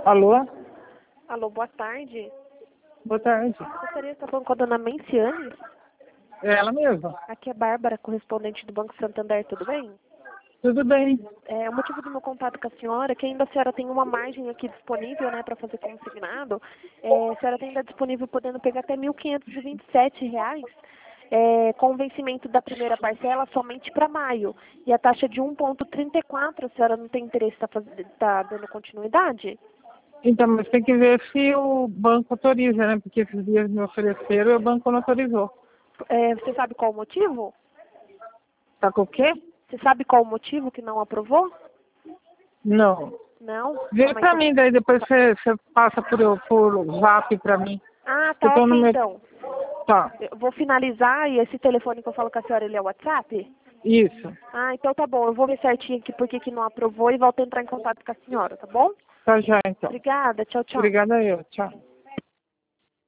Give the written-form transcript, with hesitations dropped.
Alô? Alô, boa tarde. Boa tarde. Gostaria de estar falando com a dona Menciane. É ela mesma. Aqui é Bárbara, correspondente do Banco Santander, tudo bem? Tudo bem. O motivo do meu contato com a senhora é que ainda a senhora tem uma margem aqui disponível, né, para fazer consignado. A senhora tem ainda disponível podendo pegar até R$ 1.527, com o vencimento da primeira parcela somente para maio. E a taxa de 1,34, a senhora não tem interesse em tá dando continuidade? Então, mas tem que ver se o banco autoriza, né? Porque esses dias me ofereceram e o banco não autorizou. Você sabe qual o motivo? Tá com o quê? Você sabe qual o motivo que não aprovou? Não. Não? Vê pra mim, daí depois você passa por zap pra mim. Ah, Eu tá, tô no ok, meu... então. Tá, Eu vou finalizar e esse telefone que eu falo com a senhora, ele é o WhatsApp? isso. Ah, então tá bom. Eu vou ver certinho aqui por que não aprovou e volto a entrar em contato com a senhora, tá bom? Tá já, então. Obrigada, tchau, tchau. Obrigada eu. Tchau.